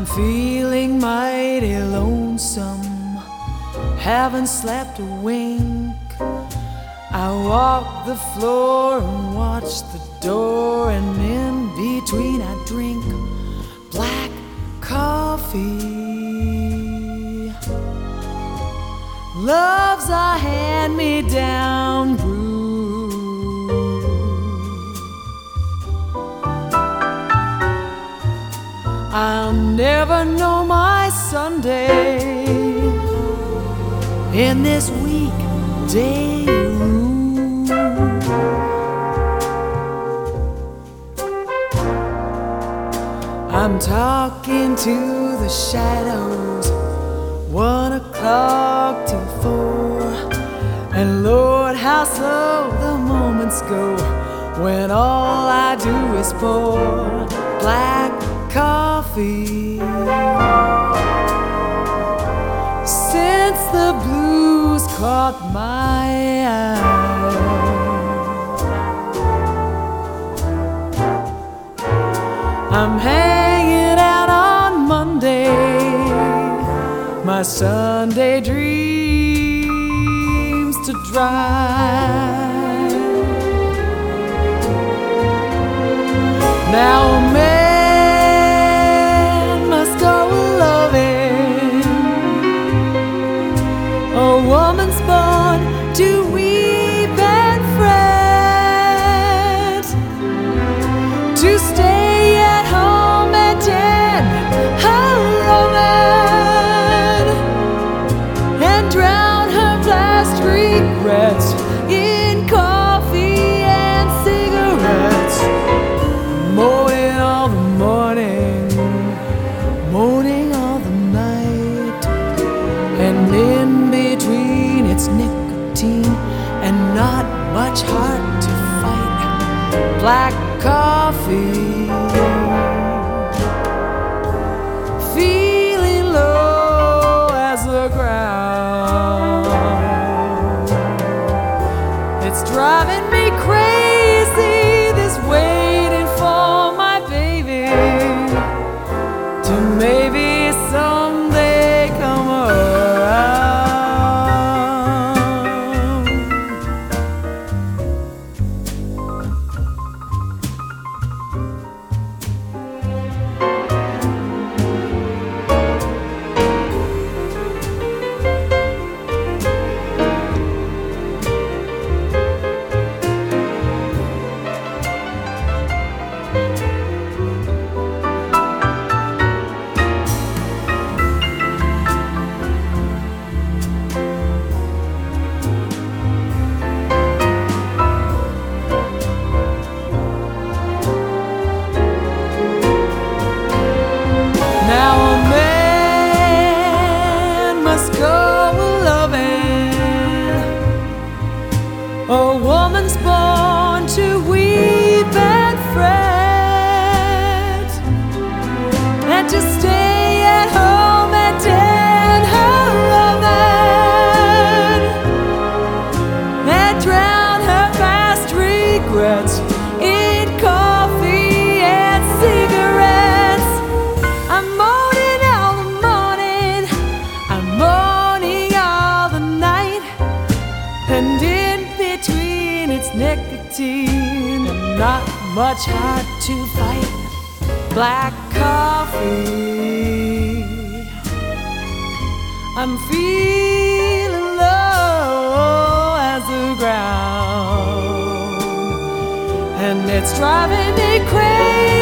I'm feeling mighty lonesome, haven't slept a wink. I walk the floor and watch the door, and in between I drink black coffee. Love's a hand-me-down brew. I'll never know my Sunday in this weekday room. I'm talking to the shadows, 1 o'clock to 4. And Lord, how slow the moments go when all I do is pour black coffee. Since the blues caught my eye, I'm hanging out on Monday, my Sunday dreams to dry. Now a man must go loving, a woman's born to weep and fret, to stay at home and tend her woman, and drown her past regrets in coffee and cigarettes. Moaning all the morning, moaning all the night, and in between it's nicotine and not much heart to fight. Black coffee, feeling low as the ground. It's driving me crazy, this waiting for my baby to maybe someday come around. Now a man must go loving, a woman's born to weep and fret, and to stay at home and tend her woman, and drown her past regrets in coffee and cigarettes. I'm moaning all the morning, I'm moaning all the night, and in between it's nicotine and not much heart to fight. Black coffee, I'm feeling low as the ground, and it's driving me crazy.